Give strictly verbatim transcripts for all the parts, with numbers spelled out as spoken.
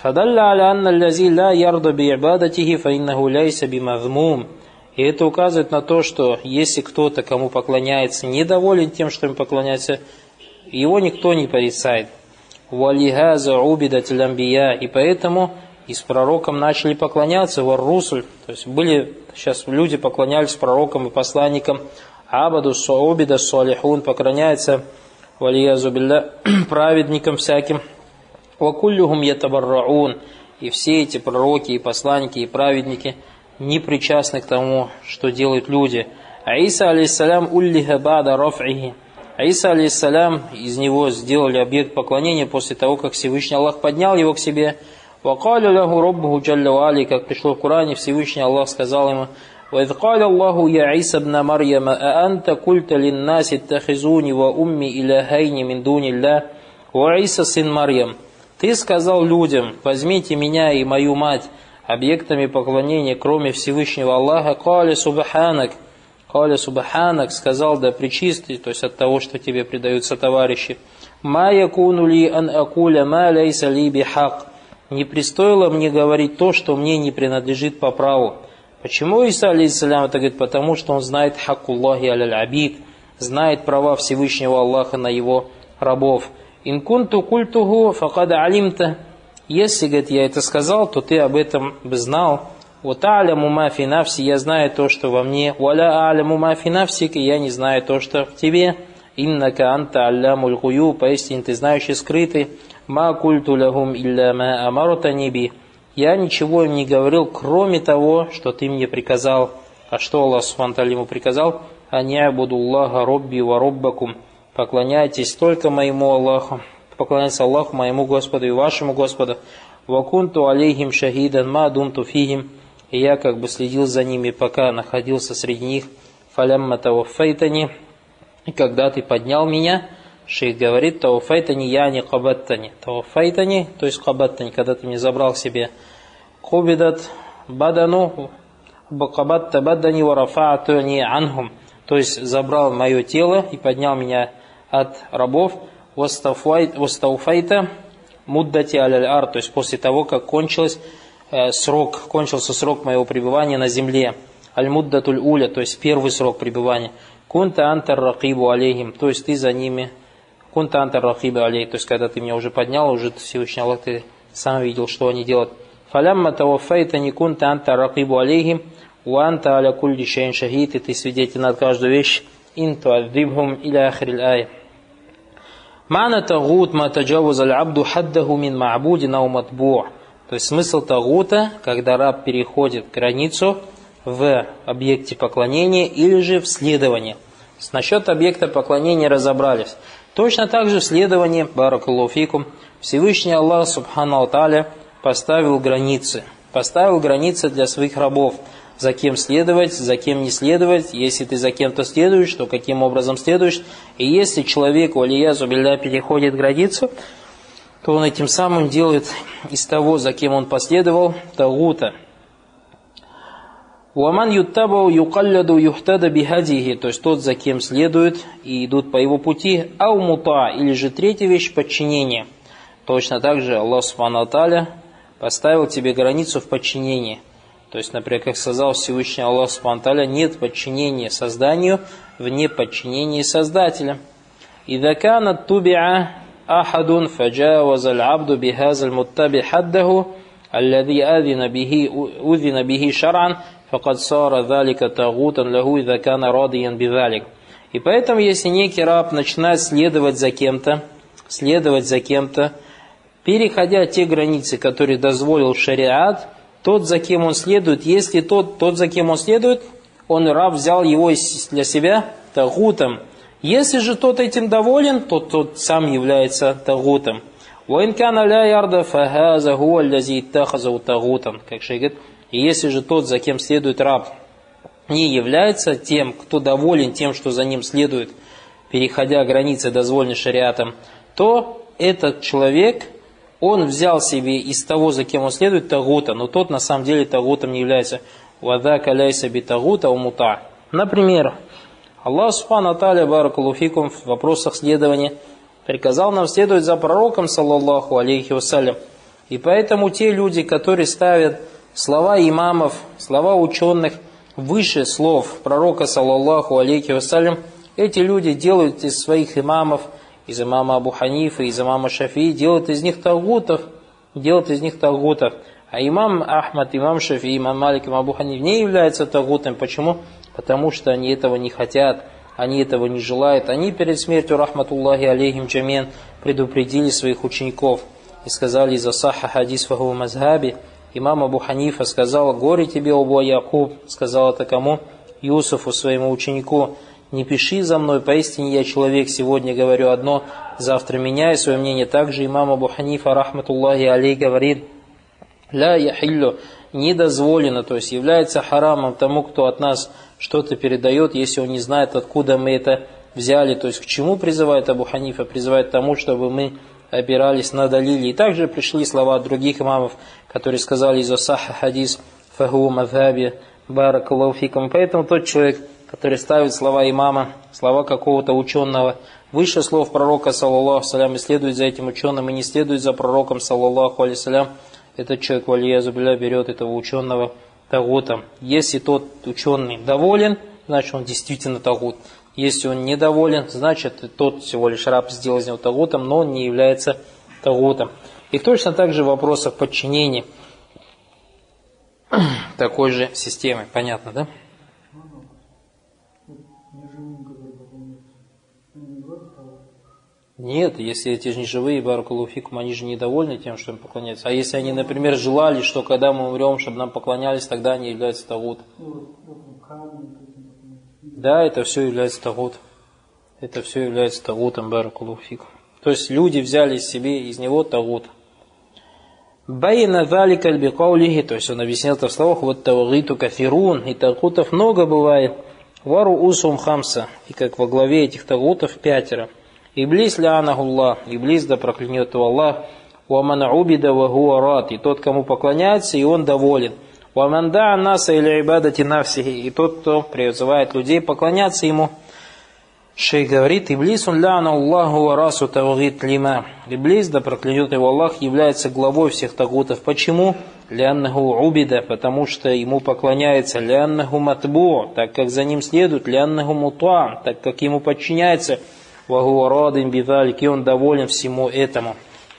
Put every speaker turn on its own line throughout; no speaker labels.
Фадалля аля анна аллази ла ярда би ибадатихи фа иннаху лайса би мазмум. И это указывает на то, что если кто-то, кому поклоняется, недоволен тем, что им поклоняется, его никто не порицает. Валихаза убидат лямбия. И поэтому и с пророком начали поклоняться вар-русуль. То есть были, сейчас люди поклонялись пророкам и посланникам. Абаду саубида салихун, поклоняется валиязу билля праведникам всяким. Вакуллюхум ятабарраун. И все эти пророки и посланники и праведники не причастны к тому, что делают люди. Аиса алейхиссалям уллиха бада раф'ихи. Аиса алейхиссалям, из него сделали объект поклонения после того, как Всевышний Аллах поднял его к себе. Вакаля лаху роббуху джалля ва али, как пришло в Коране, Всевышний Аллах сказал ему: وَإِذْ قَالَ اللَّهُ يَا عِيسَى ابْنَ مَرْيَمَ أَأَنْتَ قُلْتَ لِلنَّاسِ اتَّخِذُونِي وَأُمِّي إِلَٰهَيْنِ مِنْ دُونِ اللَّهِ وَعِيسَى сын Марьям. Ты сказал людям: возьмите меня и мою мать объектами поклонения, кроме Всевышнего Аллаха. «Каля субханак», «Каля субханак», сказал, да пречистый, то есть от того, что тебе предаются товарищи. «Ма якуну ли ан акуля ма лейса ли бихак». Не пристоило мне говорить то, что мне не принадлежит по праву. Почему Иса алейхиссалям это говорит? Потому что он знает хаккуллахи аляль абид, знает права Всевышнего Аллаха на его рабов. «Ин кунту культуху факад алимта». Если, говорит, я это сказал, то ты об этом бы знал. «Вот аляму ма фи нафси», я знаю то, что во мне. «Валя аляму ма фи нафсик», я не знаю то, что в тебе. «Иннака анта аллямуль гуюб», поистине ты знающий скрытый. «Ма культу лахум илля ма амартани би». Я ничего им не говорил, кроме того, что ты мне приказал. А что Аллах субхану ва тааля ему приказал? «Ани'будуллаха робби ва роббакум». Поклоняйтесь только моему Аллаху. Поклоняйтесь Аллаху, моему Господу и вашему Господу. «Вакунту алейхим шахидан ма думту фихим». И я как бы следил за ними, пока находился среди них. «Фалямма таваффайтани». И когда ты поднял меня, шейх говорит: «Таваффайтани яни кабаттани». «Таваффайтани», то есть кабаттани, когда ты меня забрал к себе. «Кубидат бадану кабатта бадани варафаатани анхум». То есть забрал мое тело и поднял меня от рабов. «Вастауфайта муддати аляль-ар», то есть после того, как кончился э, срок, кончился срок моего пребывания на земле. «Аль-муддатуль уля», то есть первый срок пребывания. «Кунта антар ракибу алейхим», то есть ты за ними. «Кунта антар ракибу алейхим», то есть когда ты меня уже поднял, уже Всевышний Аллах, ты сам видел, что они делают. «Фалямма таваффайта не кунта антар ракибу алейхим, ва анта аля кулли шейн шахид», и ты свидетель над каждой вещью. «Ин туаддибхум иля ахрил ая». Мана тагут ма таджавуз аль-абду хаддаху мин ма'будин ау матбу'. То есть смысл тагута, когда раб переходит границу в объекте поклонения или же в следовании. Насчет объекта поклонения разобрались. Точно так же в следовании, баракаллаху фикум, Всевышний Аллах субхану ва тааля поставил границы. Поставил границы для своих рабов. За кем следовать, за кем не следовать. Если ты за кем-то следуешь, то каким образом следуешь. И если человек, валиязу билля, переходит границу, то он этим самым делает из того, за кем он последовал, тагута. «Уаман юттабау юкалляду юхтада бихадихи», то есть тот, за кем следуют и идут по его пути, ау мута, или же третья вещь, подчинение. Точно так же Аллах субхану ва тааля поставил тебе границу в подчинении. То есть, например, как сказал Всевышний Аллах субхану ва тааля, нет подчинения созданию вне подчинения Создателя. «Ида канат тубиа ахадун фаджаваза аль-абду бихаза аль-муттаби хаддаху аллади адина бихи удина бихи шар'ан факад сара залика тагутан лаху ида кана радиян бидалик». И поэтому, если некий раб начинает следовать за кем-то, следовать за кем-то, переходя те границы, которые дозволил шариат, тот, за кем он следует, если тот, тот, за кем он следует, он, раб, взял его для себя тагутом. Если же тот этим доволен, то тот сам является тагутом. «Ваин кана ля ярда фахаза хуа аллази иттахазау тагутан». Как шейх говорит, и если же тот, за кем следует раб, не является тем, кто доволен тем, что за ним следует, переходя границы, дозволенные шариатом, то этот человек, он взял себе из того, за кем он следует, тагута, но тот на самом деле тагутом не является. «Вадака ляйса би тагута умута». Например, Аллах субхану ва тааля, баракаллаху фикум, в вопросах следования приказал нам следовать за пророком, саллаллаху алейхи вассалям. И поэтому те люди, которые ставят слова имамов, слова ученых выше слов пророка, саллаллаху алейхи вассалям, эти люди делают из своих имамов, из имама Абу Ханифа, из имама Шафии, делают из них тагутов, делают из них тагутов. А имам Ахмад, имам Шафии, имам Малик, имам Абу Ханиф не являются тагутом. Почему? Потому что они этого не хотят, они этого не желают. Они перед смертью, рахматуллахи алейхим джамиан, предупредили своих учеников и сказали: «За саха хадис фаху мазхаби». Имам Абу Ханифа сказал: «Горе тебе, Абу Якуб», сказал это кому? Юсуфу, своему ученику: «Не пиши за мной, поистине я человек, сегодня говорю одно, завтра меняю свое мнение». Также имам Абу Ханифа, рахматуллахи алейх, говорит: «Ля яхиллю», не дозволено, то есть является харамом тому, кто от нас что-то передает, если он не знает, откуда мы это взяли. То есть к чему призывает Абу Ханифа? Призывает к тому, чтобы мы опирались на далили. И также пришли слова других имамов, которые сказали: «Изо саха хадис фаху мазхаби баракаллаху фикум». Поэтому тот человек, который ставит слова имама, слова какого-то ученого выше слов пророка, саллаллаху алейхи, и следует за этим ученым, и не следует за пророком, саллаллаху алейхи, этот человек, валиязу билля, берет этого ученого тагутом. Если тот ученый доволен, значит он действительно тагут. Если он недоволен, значит тот всего лишь раб сделал из него тагутом, но он не является тагутом. И точно так же в вопросах подчинения такой же системы. Понятно, да? Нет, если эти же не живые, баракаллаху фикум, они же недовольны тем, что им поклоняются. А если они, например, желали, что когда мы умрем, чтобы нам поклонялись, тогда они являются тагут. Да, это все является тагут. Это все является тагутом, баракаллаху фикум. То есть люди взяли себе из него тагут. Байна залика аль-бикаулихи, то есть он объяснил это в словах: вот тагуту кафирун, и тагутов много бывает. Вару усум хамса, и как во главе этих тагутов пятеро. Иблис лянахуллах, Иблис да проклянет его Аллах, уаман убида ва хуа рад, и тот, кому поклоняется, и он доволен. Уаман да наса или ибадати нафсихи, и тот, кто призывает людей поклоняться ему. Шейх говорит: Иблис лянахуллаху ва расу тавгит лима. Иблис да проклянет его Аллах является главой всех тагутов. Почему? Ляннаху убида, потому что ему поклоняется. Ляннаху матбу, так как за ним следует. Ляннаху мутуа, так как ему подчиняется. Ваху радин бидалик, и он доволен всему этому.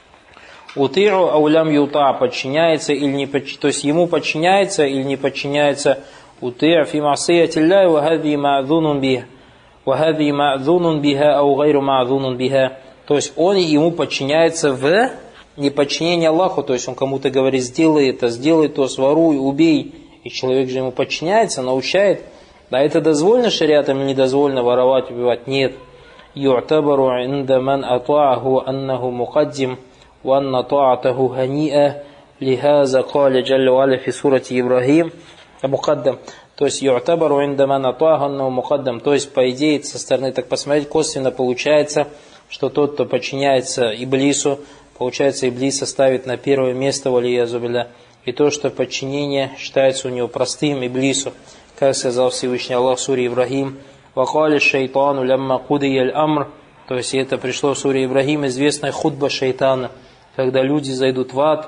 Ути'у аулям юта, подчиняется или не подчиняется, то есть ему подчиняется или не подчиняется. Ути'у фи ма'сиятилляхи ва хази ма'зунун биха, ва хази ма'зунун биха ау гайру ма'зунун биха. То есть он ему подчиняется в неподчинении Аллаху, то есть он кому-то говорит: сделай это, сделай то, своруй, убей. И человек же ему подчиняется, научает. Да, это дозволено шариатом или не дозволено воровать, убивать? Нет. يعتبر عند من أطاعه أنه مقدم وأن طاعته هنيئة لهذا قال جل وعلا في سورة إبراهيم مقدم. То есть يعتبر عند من أطاعه أنه مقدم. То есть по идее со стороны так посмотреть косвенно получается, что тот, кто подчиняется Иблису, получается Иблиса ставит на первое место валиязу билля. И то, что подчинение считается у него простым Иблису, как сказал Всевышний Аллах в суре Ибрахим: «Вакали шайтану лямма кудия аль-амр». То есть это пришло в суре Ибрахим, известная хутба шайтана. Когда люди зайдут в ад,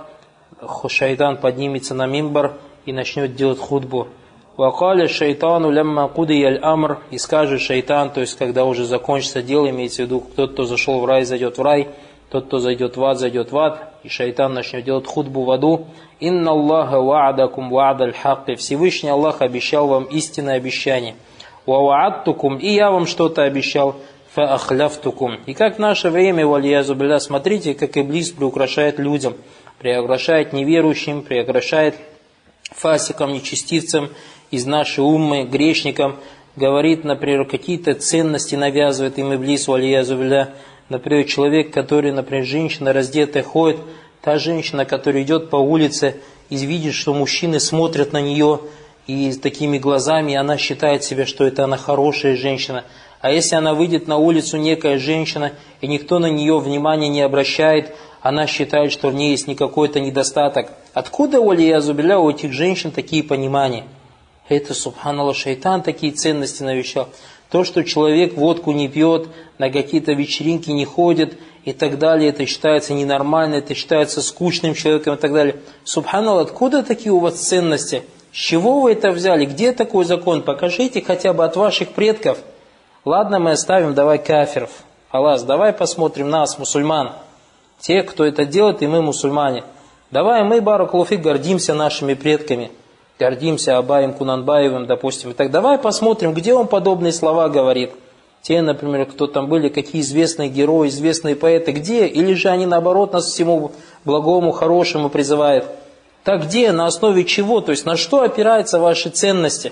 шайтан поднимется на мимбар и начнет делать хутбу. «Вакали шайтану лямма кудия аль-амр». И скажет шайтан, то есть когда уже закончится дело, имеется в виду, тот, кто зашел в рай, зайдет в рай, тот, кто зайдет в ад, зайдет в ад, и шайтан начнет делать хутбу в аду. «Инна Аллаха ва'адакум ва'адаль хакки». Всевышний Аллах обещал вам истинное обещание. «Ва'адтукум», и я вам что-то обещал. «Фа'ахляфтукум». И как в наше время, валиязу билля, смотрите, как Иблис приукрашает людям, приукрашает неверующим, приукрашает фасикам, нечестивцам из нашей уммы, грешникам, говорит, например, какие-то ценности навязывает им Иблис, валиязу билля. Например, человек, который, например, женщина раздетая ходит, та женщина, которая идет по улице и видит, что мужчины смотрят на нее и такими глазами, она считает себя, что это она хорошая женщина. А если она выйдет на улицу, некая женщина, и никто на нее внимания не обращает, она считает, что в ней есть какой-то недостаток. Откуда, валиязу билля, у этих женщин такие понимания? Это, субханаллах, шайтан такие ценности навещал. То, что человек водку не пьет, на какие-то вечеринки не ходит, и так далее, это считается ненормально, это считается скучным человеком и так далее. Субханаллах, откуда такие у вас ценности? С чего вы это взяли? Где такой закон? Покажите хотя бы от ваших предков. Ладно, мы оставим, давай кафиров. Аллах, давай посмотрим нас, мусульман. Те, кто это делает, и мы мусульмане. Давай мы, баракаллаху фик, гордимся нашими предками. Гордимся Абаем Кунанбаевым, допустим. Так давай посмотрим, где он подобные слова говорит. Те, например, кто там были, какие известные герои, известные поэты, где? Или же они, наоборот, нас всему благому, хорошему призывают. Так где? На основе чего? То есть на что опираются ваши ценности?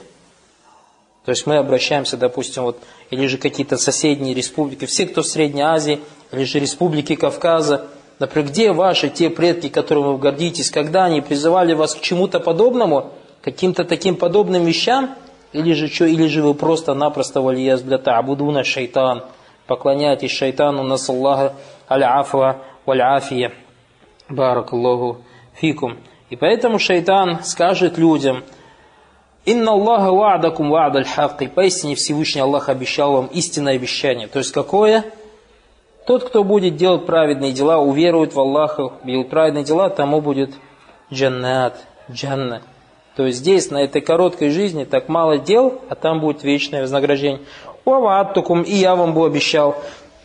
То есть мы обращаемся, допустим, вот, или же какие-то соседние республики, все, кто в Средней Азии, или же республики Кавказа. Например, где ваши те предки, которыми вы гордитесь, когда они призывали вас к чему-то подобному, каким-то таким подобным вещам, или же что, или же вы просто-напросто валияз бля та'будуна шайтан, поклоняетесь шайтану, насаллаха аль-афва валь-афия, баракаллаху фикум. И поэтому шайтан скажет людям: «Инна Аллаха ва'дакум ва'д аль-хакки». Поистине Всевышний Аллах обещал вам истинное обещание. То есть какое? Тот, кто будет делать праведные дела, уверует в Аллаха, делает праведные дела, тому будет джаннат, джанна. То есть здесь, на этой короткой жизни, так мало дел, а там будет вечное вознаграждение. «Ва ва'адтукум», и я вам бы обещал.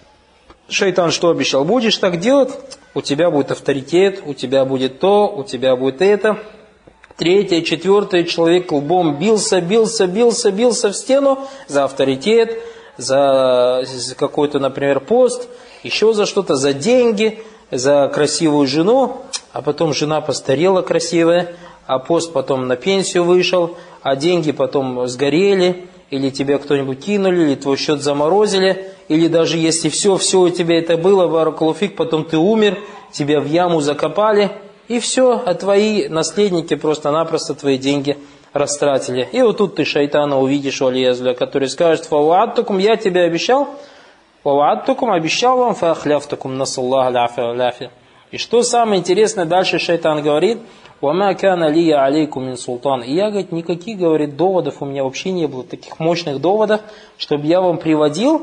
Шайтан что обещал? Будешь так делать, у тебя будет авторитет, у тебя будет то, у тебя будет это. Третье, четвертое, человек лбом бился, бился, бился, бился в стену за авторитет, за какой-то, например, пост, еще за что-то, за деньги, за красивую жену, а потом жена постарела красивая, а пост потом на пенсию вышел, а деньги потом сгорели, или тебя кто-нибудь кинули, или твой счет заморозили, или даже если все, все у тебя это было, баракаллаху фик, потом ты умер, тебя в яму закопали, и все, а твои наследники просто-напросто твои деньги растратили. И вот тут ты шайтана увидишь, валиязля, который скажет: «Фауаттукум, я тебе обещал, фауаттукум, обещал вам, фаахляфтукум, насаллах аляфи». И что самое интересное, дальше шайтан говорит: «Вама кана лия алейкум мин султан». И я, говорит, никаких, говорит, доводов у меня вообще не было, таких мощных доводов, чтобы я вам приводил,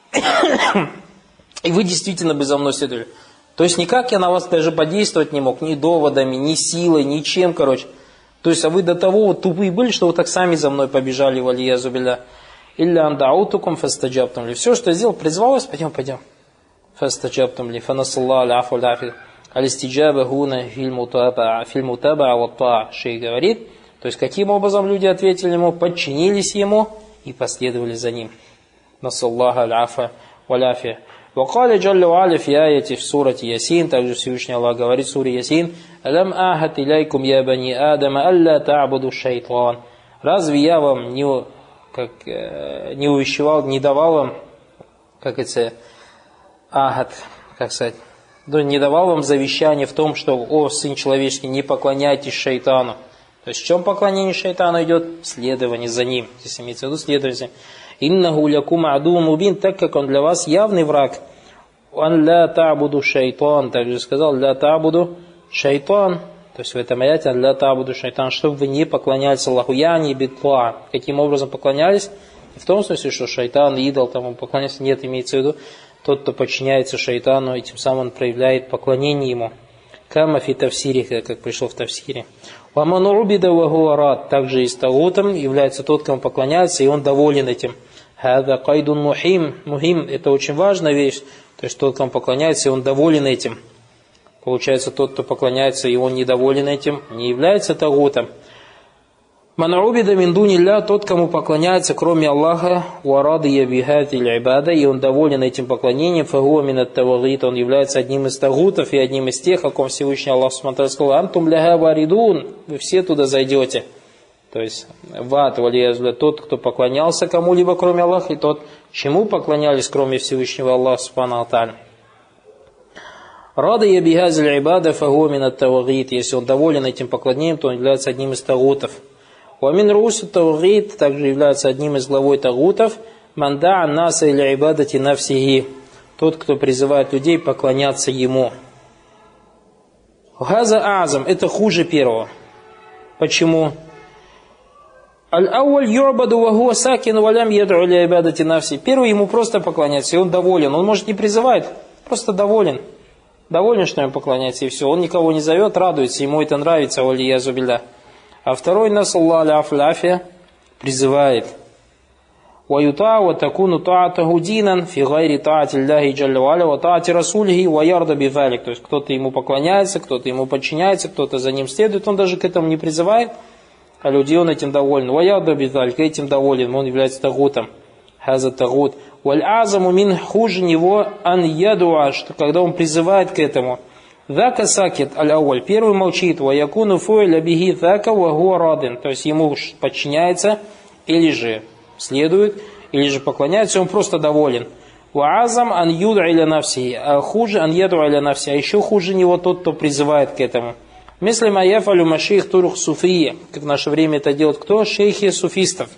и вы действительно бы за мной следовали. То есть никак я на вас даже подействовать не мог, ни доводами, ни силой, ничем, короче. То есть, а вы до того вот тупые были, что вы так сами за мной побежали, валиязу билля. Илля андаутукум фастаджабтум ли. Все, что я сделал, призвал вас, пойдем, пойдем. Фастаджабтум ли, фанасалла аляфу аляфи. Алистиджаба гуна фильмутаба ваттаа. Шейх говорит, то есть, каким образом люди ответили ему, подчинились ему и последовали за ним. Насаллаха аляфа валяфи. وقال جل وعلا في آية في سورة ياسين, также Всевышний Аллах говорит в суре Ясин: «Алям ахат иляйкум я бани Адама алла та'буду шайтан». Разве я вам не, как, не увещевал, не давал вам, как это, ахат, как сказать, не давал вам завещание в том, что, о, сын человеческий, не поклоняйтесь шайтану. То есть в чем поклонение шайтану идет? Следование за ним. Здесь имеется в виду следование. «Иннаху лякум адуун мубин», так как он для вас явный враг. «Ан ля та'буду шайтан», также сказал «ля та'буду шайтан». То есть в этом аяте «ля та'буду шайтан», чтобы вы не поклонялись Аллаху, я не битла. Каким образом поклонялись? Не в том смысле, что шайтан, идол, тому поклоняется. Нет, имеется в виду тот, кто подчиняется шайтану, и тем самым он проявляет поклонение ему. Кама фи тавсире, как пришло в тавсире. «Ваман убида ваху арад», также и тагутом является тот, кому поклоняется, и он доволен этим. «Хада кайдун мухим», мухим, это очень важная вещь, то есть тот, кому поклоняется, и он доволен этим. Получается, тот, кто поклоняется, и он недоволен этим, не является тагутом. «Ман убида мин дунилля», тот, кому поклоняется, кроме Аллаха, «Варады ябихати л'ибада», и он доволен этим поклонением, «Фагуа мин ат-тавагит», он является одним из тагутов и одним из тех, о ком Всевышний Аллах сказал: «Антум ляха варидун», вы все туда зайдете. То есть, ват, валиязля, тот, кто поклонялся кому-либо, кроме Аллаха, и тот, чему поклонялись, кроме Всевышнего Аллаха, субхану ва тааля. «Рады ябихази л'ибада, фагуа мин ат-тавагит», если он доволен этим поклонением, то он является одним из тагутов. Уамин русу тавгит, также является одним из главой тагутов, манда наса или ибадати нафсихи, тот, кто призывает людей поклоняться ему. Газа азам, это хуже первого. Почему? Аль-ауаль юрбаду вахуа сакин валям ядру или ибадати нафси. Первый ему просто поклоняется, и он доволен, он может не призывать, Просто доволен. Доволен, что ему поклоняется, и все. Он никого не зовет, радуется, ему это нравится, валиязу билля. А второй нас, Аллаху ляфия, призывает. وَيُطَاعُ وَتَكُونُ طَاعَتَهُ دِينًا فِي غَيْرِ طَاعَةِ اللَّهِ جَلَّ وَعَلَى وَطَاعَةِ رَسُولِهِ وَيَرْضَ بِذَلِكَ. То есть кто-то ему поклоняется, кто-то ему подчиняется, кто-то за ним следует, он даже к этому не призывает, а люди он этим доволен. وَيَرْضَ بِذَلِكَ, этим доволен, он является тагутом. Хаза тагут. وَالْعَазَمُ мин, хуже него ан ядуа, что когда он призывает к этому. ذَاكَ сакит аль-ауаль, первый молчит, وَيَكُونُ فُعِلَ بِهِ ذَاكَ وَهُوَ رَادٍ, то есть ему подчиняется или же следует, или же поклоняется, он просто доволен. Ваазам ан юд'а иля нафси, а хуже ан яду иля нафси, а еще хуже него тот, кто призывает к этому. Мисли ма яфалю машейх турух суфия, как в наше время это делают кто? Шейхи суфистов.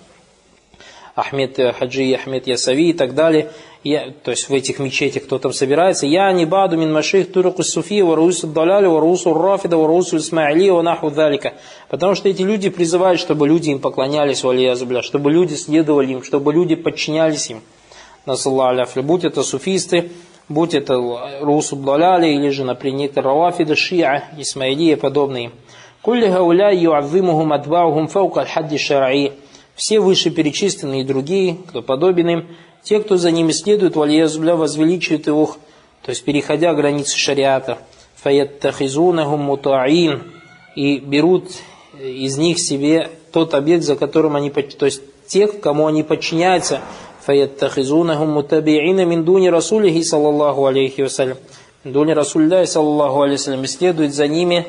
Ахмед Хаджи, Ахмед Ясави и так далее. Я, то есть в этих мечетях кто там собирается. Я не баду мин машейх турух суфия, вараусу даляли, вараусу рафида, вараусу исмаили, ванаху далика. Потому что эти люди призывают, чтобы люди им поклонялись, валиязубля, чтобы люди следовали им, чтобы люди подчинялись им. Насаллаху, будь это суфисты, будь это раусу даляли, или же, например, равафида, шиа, исмаили и подобные. Кулли гауля ю'аззимухум адбаухум фаука аль-хадди шар'и. Все вышеперечисленные и другие, кто подобен им, те, кто за ними следует, валиязубля, возвеличивают его, то есть переходя границы шариата. Фаяттахизунахум мута'ин, и берут из них себе тот объект, за которым они, то есть тех, кому они подчиняются. Фаяттахизунахум мутаби'ина мин дуни расулихи саллаллаху алейхи вассалям. Мин дуни расулляхи саллаллаху алейхи вассалям. И следует за ними,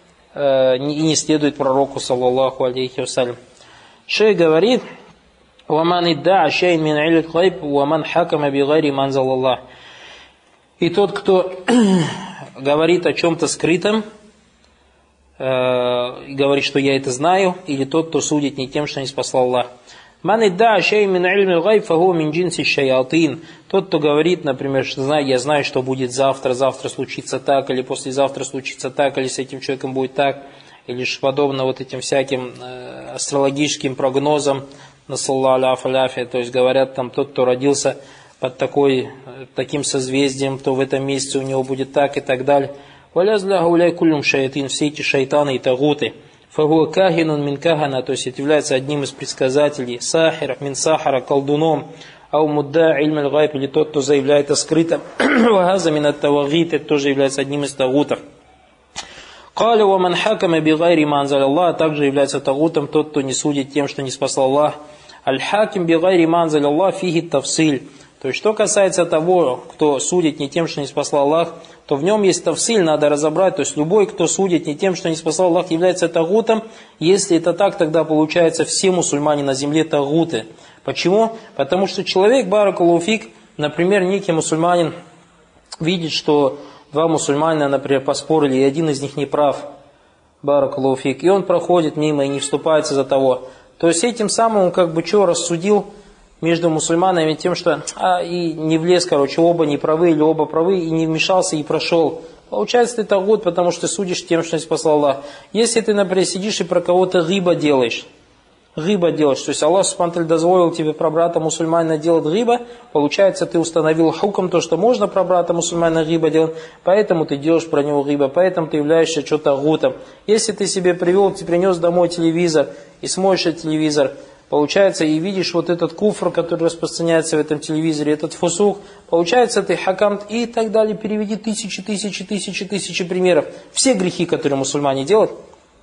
э, и не следует пророку саллаллаху алейхи вассалям. Шейх говорит: «Ваман идда шейн мин илит гайб, ваман хакама би гайри манзалаллах». И тот, кто говорит о чем-то скрытом, э, говорит, что я это знаю, или тот, кто судит не тем, что не спасал Аллах. «Ман идда шейн мин илит гайб, фаху мин джинси шаятин». Тот, кто говорит, например, что знаю, я знаю, что будет завтра, завтра случится так, или послезавтра случится так, или с этим человеком будет так, или же подобно вот этим всяким э, астрологическим прогнозам, насаллаху аляфи, то есть говорят там, тот, кто родился под такой, таким созвездием, то в этом месяце у него будет так и так далее. Валязляху уляй кулюм шаятин, все эти шайтаны и тагуты. Фагуа кахинун мин кахана, то есть это является одним из предсказателей. Сахир мин сахара, колдуном. Ау мудда ильм аль-гайб, или тот, кто заявляет о скрытом. Вагаза мин ат-тавагит, это тоже является одним из тагутов. Каля ва ман хакама би гайри ма анзаля Аллах, также является тагутом тот, кто не судит тем, что не спасал Аллах. Аль-хаким би гайри ма анзаля Аллах фихи тавсиль. То есть, что касается того, кто судит не тем, что не спасал Аллах, то в нем есть тавсиль, надо разобрать. То есть, любой, кто судит не тем, что не спасал Аллах, является тагутом. Если это так, тогда получается все мусульмане на земле тагуты. Почему? Потому что человек, баракаллаху фик, например, некий мусульманин видит, что два мусульманина, например, поспорили, и один из них не прав, баракаллаху фик, и он проходит мимо и не вступается за того. То есть этим самым он как бы что рассудил между мусульманами тем, что а, и не влез, короче, оба не правы или оба правы, и не вмешался и прошел. Получается ты тагут, потому что ты судишь тем, что не спасал Аллах. Если ты, например, сидишь и про кого-то гиба делаешь, гиба делаешь, то есть Аллах субхану ва тааля дозволил тебе про брата мусульманина делать гиба, получается ты установил хукм, то, что можно про брата мусульманина гиба делать, поэтому ты делаешь про него гиба, поэтому ты являешься что-то тагутом. Если ты себе привел, ты принес домой телевизор и смотришь этот телевизор, получается, и видишь вот этот куфр, который распространяется в этом телевизоре, этот фусух, получается, ты хакам и так далее, переведи тысячи, тысячи, тысячи, тысячи примеров. Все грехи, которые мусульмане делают?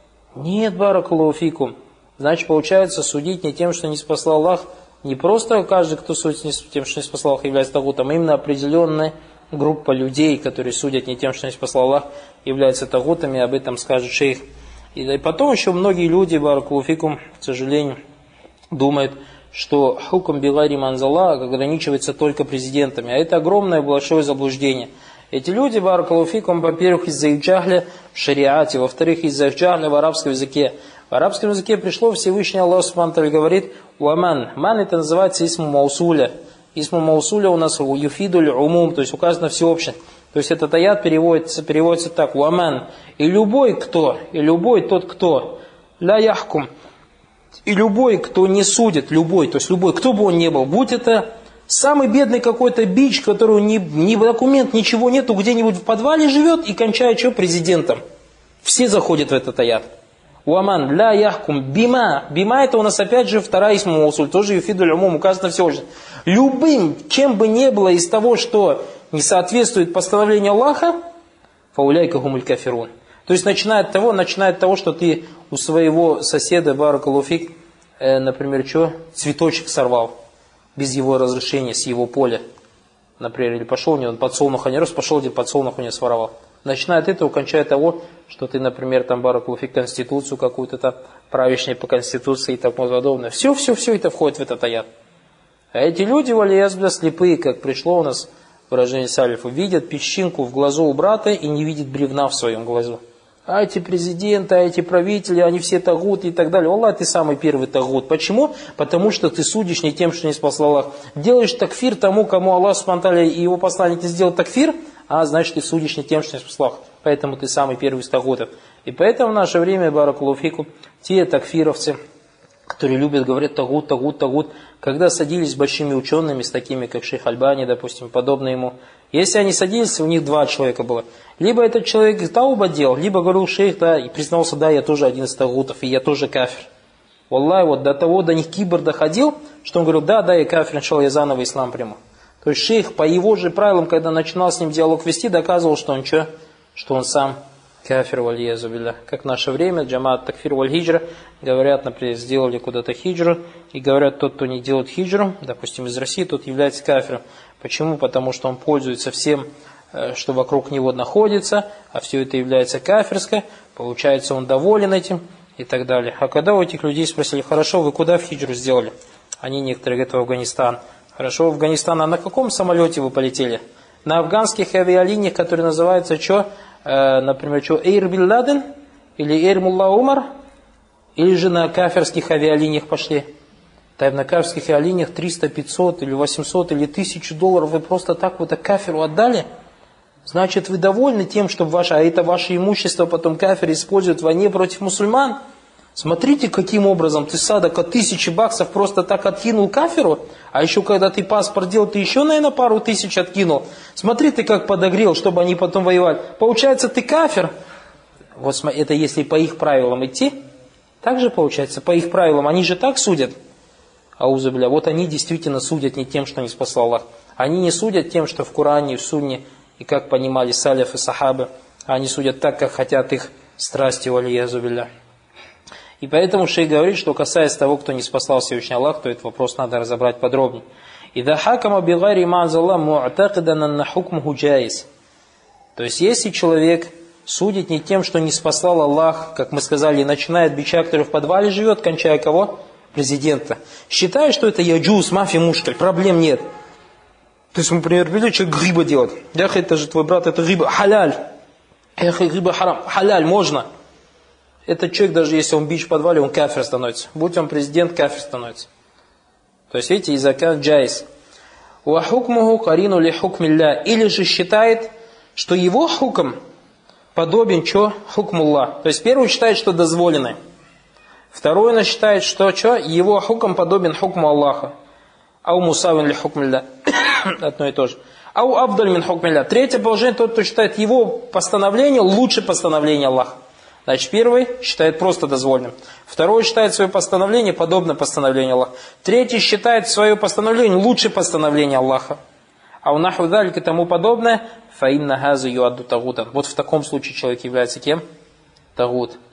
Нет, баракаллаху фикум. Значит, получается, судить не тем, что не спасал Аллах, не просто каждый, кто судит не тем, что не спасал Аллах, является тагутом, а именно определенная группа людей, которые судят не тем, что не спасал Аллах, являются тагутами, об этом скажет шейх. И потом еще многие люди, баракаллаху фикум, к сожалению, думают, что хукм бигайри манзала ограничивается только президентами. А это огромное большое заблуждение. Эти люди, баракаллаху фикум, во-первых, из-за их джахля в шариате, во-вторых, из-за их джахля в арабском языке. В арабском языке пришло Всевышний Аллах субхану ва тааля говорит «Ваман». Ман это называется исму маусуля. Исму маусуля у нас юфидуль умум, то есть указано всеобщее. То есть этот аят переводится, переводится так «Ваман». И любой кто, и любой тот кто, ля яхкум. И любой, кто не судит, любой, то есть любой, кто бы он ни был, будь это Самый бедный какой-то бич, которого ни, ни документ, ничего нету, где-нибудь в подвале живет и кончает что? Президентом. Все заходят в этот аят. Уаман ля яхкум бима. Бима это у нас опять же вторая исм маусуль, тоже юфидуль умум, указано всего же. Любым, чем бы не было из того, что не соответствует постановлению Аллаха, фауляйка хумуль кафирун. То есть начиная от того, начиная от того, что ты у своего соседа, баракаллаху фик, э, например, что, цветочек сорвал без его разрешения, с его поля. Например, или пошел у него подсолнуха не рос, пошел один подсолнух у него своровал. Начиная от этого, кончая того, что ты, например, там баракаллаху фик, конституцию какую-то там, правящую по конституции и тому подобное. Все, все, все это входит в этот аят. А эти люди, валиязбля, слепые, как пришло у нас выражение салифа, видят песчинку в глазу у брата и не видят бревна в своем глазу. А эти президенты, а эти правители, они все тагут и так далее. Аллах, ты самый первый тагут. Почему? Потому что ты судишь не тем, что не спасал Аллах. Делаешь такфир тому, кому Аллах спонтанно и его посланник не сделал такфир, а значит ты судишь не тем, что не спасал Аллах. Поэтому ты самый первый из тагутов. И поэтому в наше время, баракаллаху фикум, те такфировцы, которые любят, говорят тагут, тагут, тагут, когда садились с большими учеными, с такими, как шейх Альбани, допустим, подобные ему, если они садились, у них два человека было. Либо этот человек тауба делал, либо говорил шейх, да, и признался, да, я тоже один из тагутов, и я тоже кафир. Валлахи, вот до того, до них кибр доходил, что он говорил, да, да, я кафир, начал я заново ислам приму. То есть шейх по его же правилам, когда начинал с ним диалог вести, доказывал, что он что? Что он сам кафир, валиязу билля. Как в наше время, джамаат такфир валь хиджра, говорят, например, сделали куда-то хиджру, и говорят, тот, кто не делает хиджру, допустим, из России, тот является кафиром. Почему? Потому что он пользуется всем, что вокруг него находится, а все это является кафирское, получается, он доволен этим и так далее. А когда у этих людей спросили, хорошо, вы куда в хиджру сделали? Они некоторые говорят, в Афганистан. Хорошо, в Афганистан, а на каком самолете вы полетели? На афганских авиалиниях, которые называются что? Э, например, что, Эйр Бин Ладен? Или Эйр Мулла Умар? Или же на кафирских авиалиниях пошли? Так на кафирских авиалиниях триста, пятьсот, или восемьсот, или тысячу долларов вы просто так вот кафиру отдали? Значит, вы довольны тем, что ваше, а это ваше имущество потом кафир использует в войне против мусульман? Смотрите, каким образом ты садака тысячи баксов просто так откинул кафиру, а еще когда ты паспорт делал, ты еще, наверное, пару тысяч откинул. Смотри, ты как подогрел, чтобы они потом воевали. Получается, ты кафир. Вот это если по их правилам идти, так же получается, по их правилам, они же так судят. Аузу билля, вот они действительно судят не тем, что не спасал Аллах. Они не судят тем, что в Коране, в Сунне, и как понимали салиф и сахабы, они судят так, как хотят их страсти, валиязу билля. И поэтому шейх говорит, что касаясь того, кто не спасал Всевышний Аллах, то этот вопрос надо разобрать подробнее. «Ида хакама бигари ма'азалла му'такидан анна хукмуху джаиз». То есть, если человек судит не тем, что не спасал Аллах, как мы сказали, начинает бича, который в подвале живет, кончая кого? Президента. Считая, что это яджуз, мафия, мушкаль, проблем нет. То есть, например, придет человек гриба делать. Эх, это же твой брат, это гриба, халяль. Эх, гриба харам, халяль, можно. Этот человек, даже если он бич в подвале, он кафир становится. Будь он президент, кафир становится. То есть, видите, изакат джайз. Ва хукмуху карину ли хукмилля. Или же считает, что его хукм подобен что? Хукмуллах. То есть, первый считает, что дозволенное. Второй он считает, что, что его хукм подобен хукму Аллаха. Ау мусавин ли хукмилля. Одно и то же. Ау абдаль мин хукмилля. Третье положение, тот, кто считает его постановление лучше постановления Аллаха. Значит, первый считает просто дозволенным. Второй считает свое постановление подобно постановлению Аллаха. Третий считает свое постановление лучше постановления Аллаха. А у наху далик и тому подобное, фаинна газу юадду тагутан. Вот в таком случае человек является кем? Тагут.